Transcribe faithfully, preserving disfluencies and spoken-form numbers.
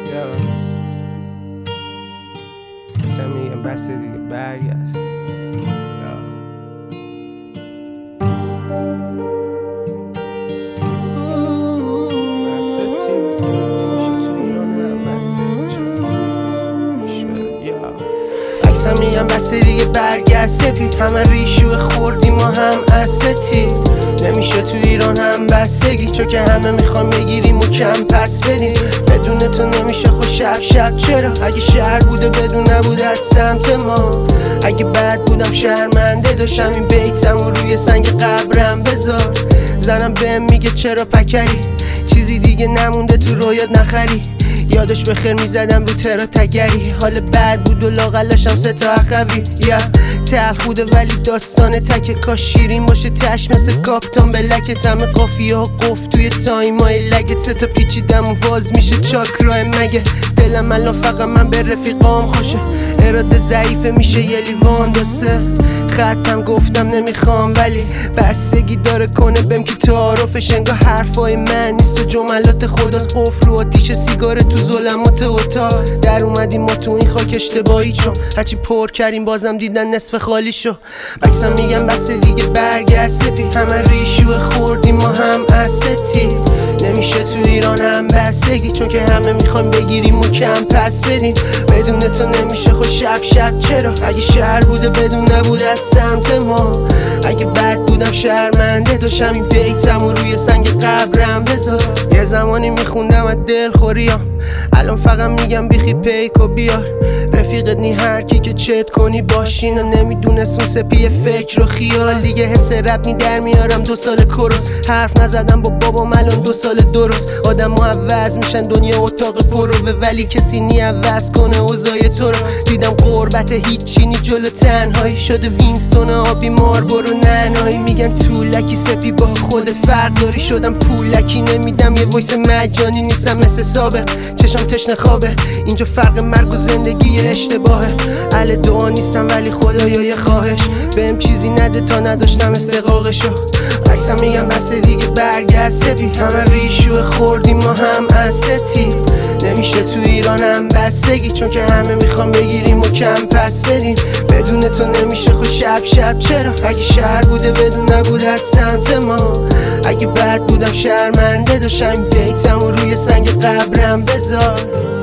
یا مثلا میگم بس دیگه برگشت یا اکسم میگم بس دیگه برگشت سپی همه ریشو خوردیم و هم استی نمیشه تو ایران هم بستگی چون که همه میخوام بگیریم و کم پس بدیم بدون تو نمیشه خود شب شب چرا اگه شهر بوده بدون نبود از سمت ما اگه بد بودم شرمنده داشتم این بیتم و روی سنگ قبرم بذار زنم بهم میگه چرا پکری چیزی دیگه نمونده تو رویات نخری یادش بخیر میزدم رو ترا تگری حال بد بود و لاغلاشم سه تا اخوی یا تلخ بوده ولی داستان تک کاش شیرین باشه تش مثل کاپتان بلک تم قافیه ها قفت توی تایمای لگت سه تا پیچیدم و واز میشه چاکرای مگه دلم الان فقط من به رفیقام خوشه اراده ضعیفه میشه یه لیوان دسته خطم گفتم نمیخوام ولی بستگی داره کنه بهم که تعارفش انگار حرفای من نیست و جملات خداست قفل رو آتیش سیگار تو ظلمات اتاق در اومدیم ما تو این خاک اشتباهی چون هرچی پر کردیم بازم دیدن نصف خالی شو بکسم میگم بس دیگه برگشت سپی همه ریشو خوردیم ما هم استی نمیشه تو ایران هم بستگی چون که همه میخوام بگیریم و کم پس بدیم بدون تو نمیشه خود شب شب چرا اگه شهر بوده بدون نبود از سمت ما اگه بد بودم شرمنده داشتم این بیتم و روی سنگ قبرم بذار یه زمانی میخوندم از دل خوریم الان فقط میگم بیخی پیک و بیار رفیقت نی هر کی که چت کنی باشین و نمیدونست اون سپی فکر و خیال دیگه حس رب نی در میارم دو سال کروس حرف نزدم با بابام الان دو سال درست آدم ها عوض میشن دنیا اتاق پروه ولی کسی نی عوض کنه اوضاع تو رو دیدم قربت هیچی نی جلو تنهایی شده وینستون آبی مار برو ننهایی میگن طولکی سپی با خودت فرق داری شدم پولکی نمیدم یه وایس مجانی نیستم مثل سابق چشم تشنه خوابه اینجا فرق مرگ و زندگی اشتباهه اهل دعا نیستم ولی خدایا یه خواهش بهم چیزی نده تا نداشتم استقاقشو عکسم میگم بس دیگه برگشت سپی همه ریشو خوردیم ما هم استی نمیشه تو ایران هم بستگی چون که همه میخوام بگیریم و کم پس بدیم بدون تو نمیشه خود شب شب چرا اگه شهر بوده بدون نبود از سمت ما اگه بد بودم شرمنده داشتم بیتم و روی سنگ قبرم بذار